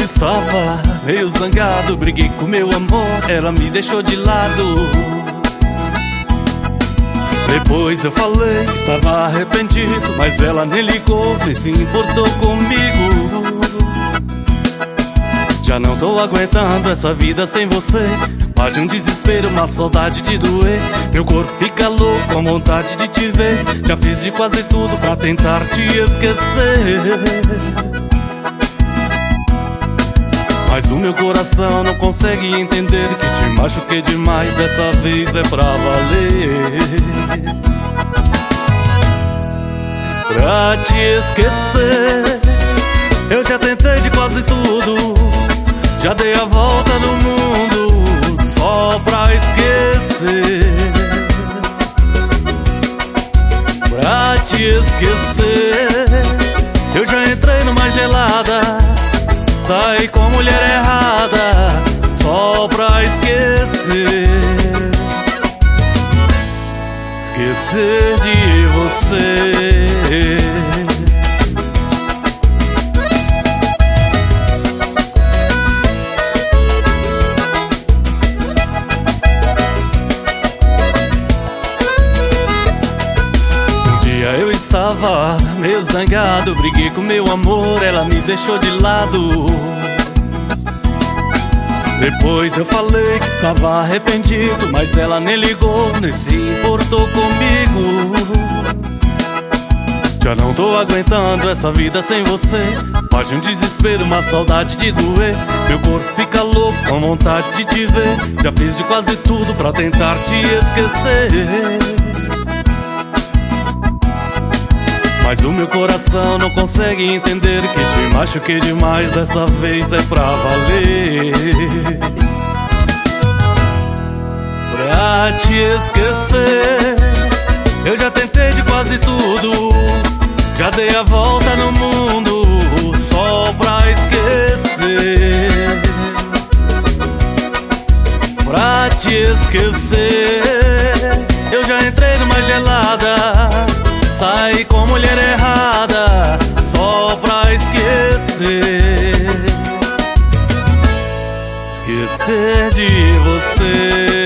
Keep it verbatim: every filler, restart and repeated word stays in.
estava meio zangado, briguei com meu amor, ela me deixou de lado. Depois eu falei que estava arrependido, mas ela nem ligou, nem se importou comigo. Já não tô aguentando essa vida sem você. Bate um desespero, uma saudade de doer. Meu corpo fica louco com vontade de te ver. Já fiz de quase tudo pra tentar te esquecer, mas o meu coração não consegue entender que te machuquei demais, dessa vez é pra valer. Pra te esquecer, eu já tentei de quase tudo. Já dei a volta no mundo só pra esquecer. Pra te esquecer, eu já entrei numa gelada, saí com mulher errada só pra esquecer. Esquecer de você. Eu estava meio zangado, briguei com meu amor, ela me deixou de lado. Depois eu falei que estava arrependido, mas ela nem ligou, nem se importou comigo. Já não tô aguentando essa vida sem você. Bate um desespero, uma saudade de doer. Meu corpo fica louco com vontade de te ver. Já fiz de quase tudo pra tentar te esquecer, mas o meu coração não consegue entender que te machuquei demais, dessa vez é pra valer. Pra te esquecer, eu já tentei de quase tudo. Já dei a volta no mundo só pra esquecer. Pra te esquecer, eu já entrei numa gelada, saí com mulher errada só pra esquecer. Esquecer de você.